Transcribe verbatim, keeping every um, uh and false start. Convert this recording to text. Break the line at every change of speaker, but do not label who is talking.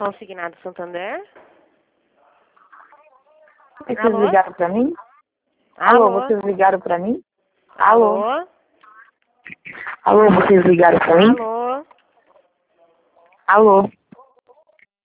Consignado Santander?
Vocês
Alô?
ligaram pra mim? Alô,
Alô?
vocês ligaram pra mim? Alô?
Alô?
Alô, vocês ligaram pra mim?
Alô?
Alô?